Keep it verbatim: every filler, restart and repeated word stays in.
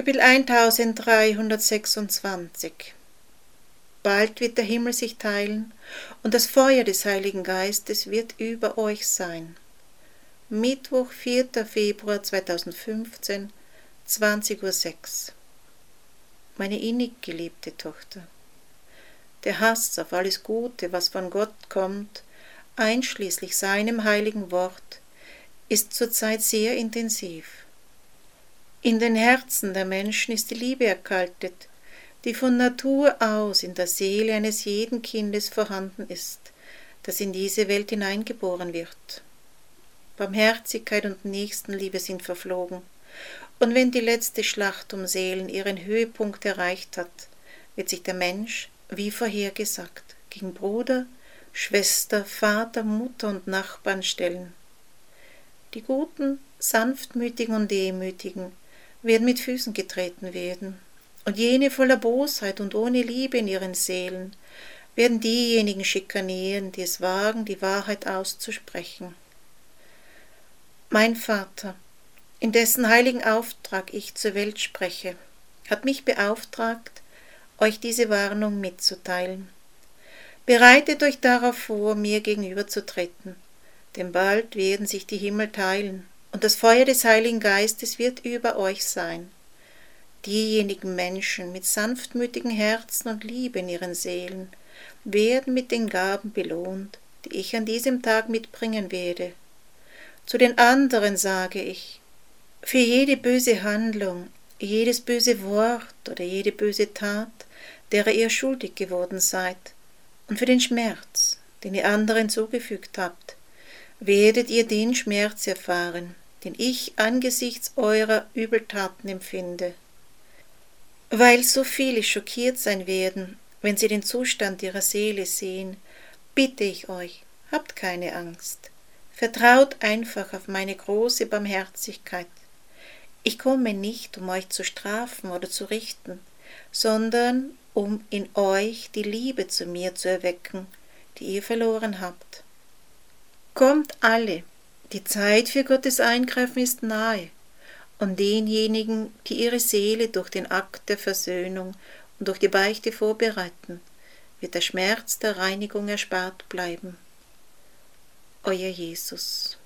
Kapitel eintausenddreihundertsechsundzwanzig. Bald wird der Himmel sich teilen und das Feuer des Heiligen Geistes wird über euch sein. Mittwoch, vierter Februar zweitausendfünfzehn, zwanzig Uhr sechs. Meine innig geliebte Tochter, der Hass auf alles Gute, was von Gott kommt, einschließlich seinem heiligen Wort, ist zurzeit sehr intensiv. In den Herzen der Menschen ist die Liebe erkaltet, die von Natur aus in der Seele eines jeden Kindes vorhanden ist, das in diese Welt hineingeboren wird. Barmherzigkeit und Nächstenliebe sind verflogen, und wenn die letzte Schlacht um Seelen ihren Höhepunkt erreicht hat, wird sich der Mensch, wie vorhergesagt, gegen Bruder, Schwester, Vater, Mutter und Nachbarn stellen. Die Guten, Sanftmütigen und Demütigen werden mit Füßen getreten werden, und jene voller Bosheit und ohne Liebe in ihren Seelen werden diejenigen schikanieren, die es wagen, die Wahrheit auszusprechen. Mein Vater, in dessen heiligen Auftrag ich zur Welt spreche, hat mich beauftragt, euch diese Warnung mitzuteilen. Bereitet euch darauf vor, mir gegenüberzutreten, denn bald werden sich die Himmel teilen, und das Feuer des Heiligen Geistes wird über euch sein. Diejenigen Menschen mit sanftmütigen Herzen und Liebe in ihren Seelen werden mit den Gaben belohnt, die ich an diesem Tag mitbringen werde. Zu den anderen sage ich: Für jede böse Handlung, jedes böse Wort oder jede böse Tat, derer ihr schuldig geworden seid, und für den Schmerz, den ihr anderen zugefügt habt, werdet ihr den Schmerz erfahren, den ich angesichts eurer Übeltaten empfinde. Weil so viele schockiert sein werden, wenn sie den Zustand ihrer Seele sehen, bitte ich euch, habt keine Angst. Vertraut einfach auf meine große Barmherzigkeit. Ich komme nicht, um euch zu strafen oder zu richten, sondern um in euch die Liebe zu mir zu erwecken, die ihr verloren habt. Kommt alle, die Zeit für Gottes Eingreifen ist nahe, und denjenigen, die ihre Seele durch den Akt der Versöhnung und durch die Beichte vorbereiten, wird der Schmerz der Reinigung erspart bleiben. Euer Jesus.